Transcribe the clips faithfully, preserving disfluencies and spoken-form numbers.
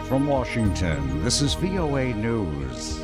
From Washington, this is V O A News.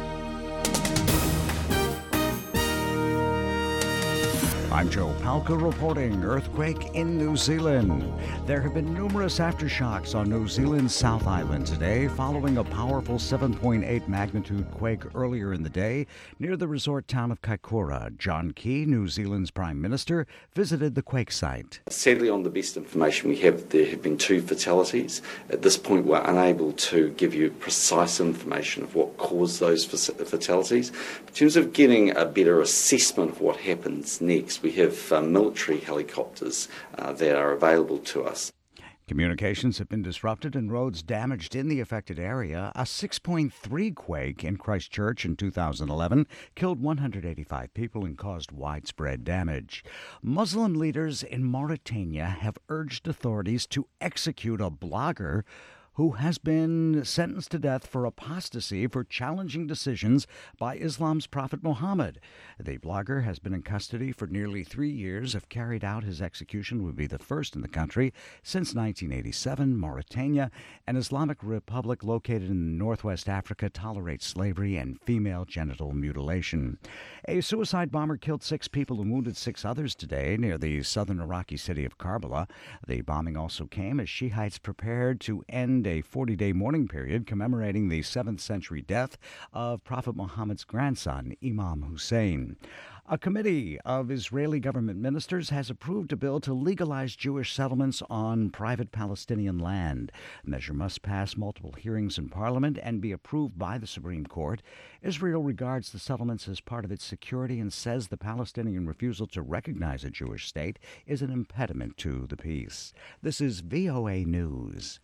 I'm Joe Palca reporting earthquake in New Zealand. There have been numerous aftershocks on New Zealand's South Island today following a powerful seven point eight magnitude quake earlier in the day near the resort town of Kaikoura. John Key, New Zealand's Prime Minister, visited the quake site. Sadly, on the best information we have, there have been two fatalities. At this point, we're unable to give you precise information of what caused those fatalities. In terms of getting a better assessment of what happens next, we have uh, military helicopters uh, that are available to us. Communications have been disrupted and roads damaged in the affected area. A six point three quake in Christchurch in two thousand eleven killed one hundred eighty-five people and caused widespread damage. Muslim leaders in Mauritania have urged authorities to execute a blogger who has been sentenced to death for apostasy for challenging decisions by Islam's Prophet Muhammad. The blogger has been in custody for nearly three years. If carried out, his execution would be the first in the country since nineteen eighty-seven. Mauritania, an Islamic republic located in northwest Africa, tolerates slavery and female genital mutilation. A suicide bomber killed six people and wounded six others today near the southern Iraqi city of Karbala. The bombing also came as Shiites prepared to end a forty-day mourning period commemorating the seventh century death of Prophet Muhammad's grandson, Imam Hussein. A committee of Israeli government ministers has approved a bill to legalize Jewish settlements on private Palestinian land. The measure must pass multiple hearings in Parliament and be approved by the Supreme Court. Israel regards the settlements as part of its security and says the Palestinian refusal to recognize a Jewish state is an impediment to the peace. This is V O A News.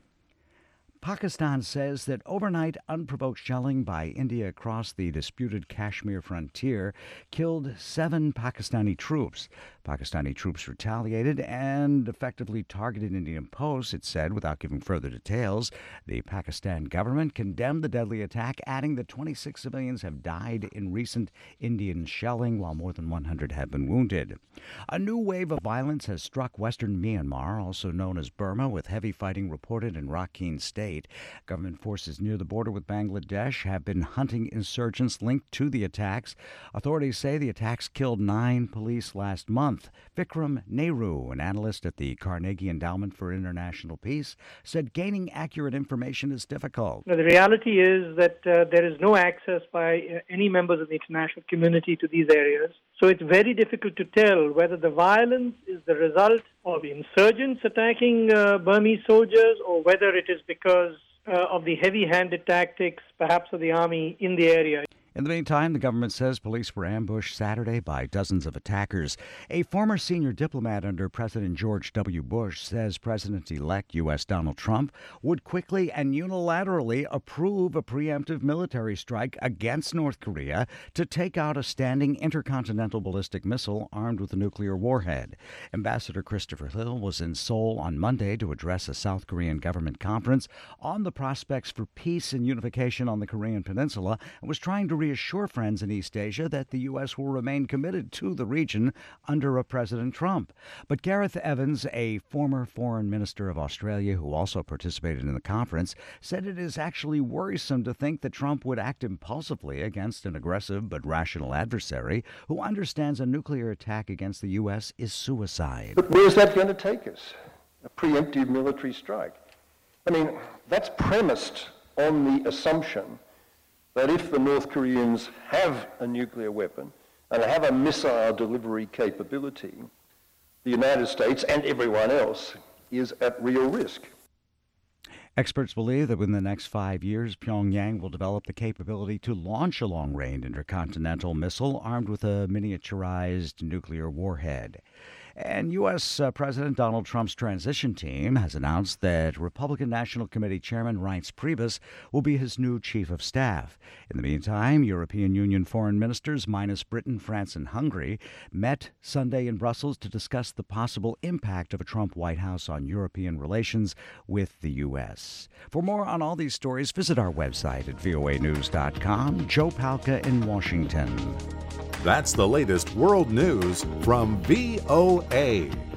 Pakistan says that overnight unprovoked shelling by India across the disputed Kashmir frontier killed seven Pakistani troops. Pakistani troops retaliated and effectively targeted Indian posts, it said, without giving further details. The Pakistan government condemned the deadly attack, adding that twenty-six civilians have died in recent Indian shelling, while more than one hundred have been wounded. A new wave of violence has struck western Myanmar, also known as Burma, with heavy fighting reported in Rakhine State. Government forces near the border with Bangladesh have been hunting insurgents linked to the attacks. Authorities say the attacks killed nine police last month. Vikram Nehru, an analyst at the Carnegie Endowment for International Peace, said gaining accurate information is difficult. Now, the reality is that uh, there is no access by uh, any members of the international community to these areas. So it's very difficult to tell whether the violence is the result of insurgents attacking uh, Burmese soldiers or whether it is because uh, of the heavy-handed tactics, perhaps of the army in the area. In the meantime, the government says police were ambushed Saturday by dozens of attackers. A former senior diplomat under President George W. Bush says President-elect U S Donald Trump would quickly and unilaterally approve a preemptive military strike against North Korea to take out a standing intercontinental ballistic missile armed with a nuclear warhead. Ambassador Christopher Hill was in Seoul on Monday to address a South Korean government conference on the prospects for peace and unification on the Korean peninsula and was trying to reassure friends in East Asia that the U S will remain committed to the region under a President Trump. But Gareth Evans, a former foreign minister of Australia who also participated in the conference, said it is actually worrisome to think that Trump would act impulsively against an aggressive but rational adversary who understands a nuclear attack against the U S is suicide. But where's that going to take us? A preemptive military strike? I mean, that's premised on the assumption that if the North Koreans have a nuclear weapon and have a missile delivery capability, the United States and everyone else is at real risk. Experts believe that within the next five years, Pyongyang will develop the capability to launch a long-range intercontinental missile armed with a miniaturized nuclear warhead. And U S. Uh, President Donald Trump's transition team has announced that Republican National Committee Chairman Reince Priebus will be his new chief of staff. In the meantime, European Union foreign ministers, minus Britain, France, and Hungary, met Sunday in Brussels to discuss the possible impact of a Trump White House on European relations with the U S. For more on all these stories, visit our website at V O A news dot com. Joe Palca in Washington. That's the latest world news from V O A.